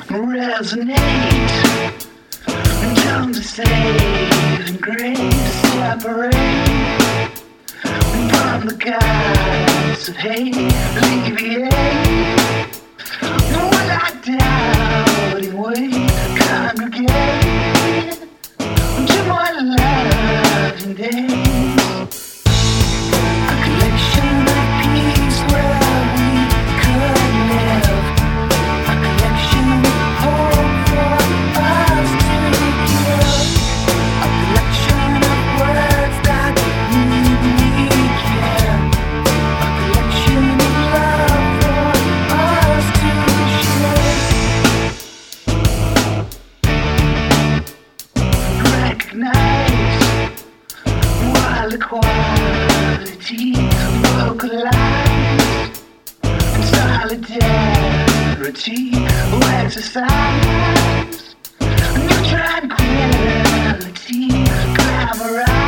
resonate, and tongues to save and grace separate from the gods of hate, alleviate. Will I doubting wait, congregate to my loving days, a collection of peace where we could live, a collection of hope for us to give, a collection of words that mean we care, a collection of love for us to share. Recognize while equality vocalized and solidarity will exercise new tranquility, glamorize.